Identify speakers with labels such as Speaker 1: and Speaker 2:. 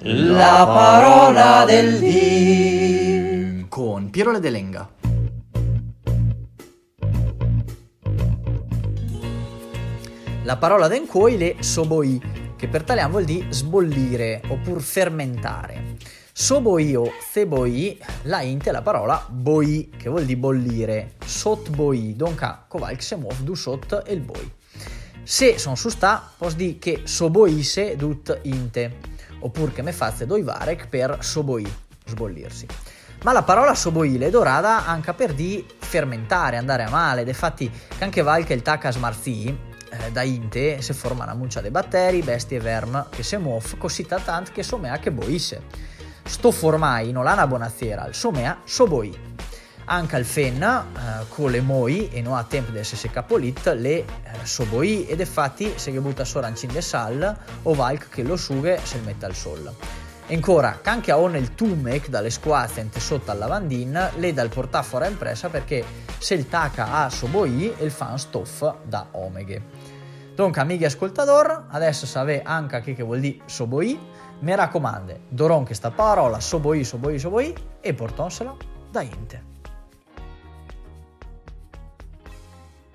Speaker 1: La parola del dì
Speaker 2: con Piero Ledelenga. La parola d'encuoi le soboi, che per italiano vuol dire sbollire oppure fermentare. Soboi o theboi la inte la parola boi, che vuol dire bollire, sot boi, donca coval che se muove du sot e il boi. Se son su sta, posso dire che soboise dut inte, oppure che me fazze doi varec per soboi, sbollirsi. Ma la parola soboile è dorata anche per di fermentare, andare a male. Defatti, che anche val che il tac a smarzi, da inte si forma una muccia di batteri, bestie e verm che se muovono così tant che somea che boisse. Sto formai non l'ha una bonaziera, il somea soboi. Anche al fenna, con le moi, e non a tempo di essere capolit, le soboi, ed infatti se che butta sorancin de sal, o valc che lo sughe se lo mette al sol. E ancora, che anche a on il tumec dalle squaze sotto al lavandin, le dal portà fuori impressa perché se il taca a soboi e il fan stoff da omeghe. Dunque, amici ascoltatori, adesso sapete anche che vuol dire soboi, mi raccomando, doron che sta parola soboi e portonsela da inte.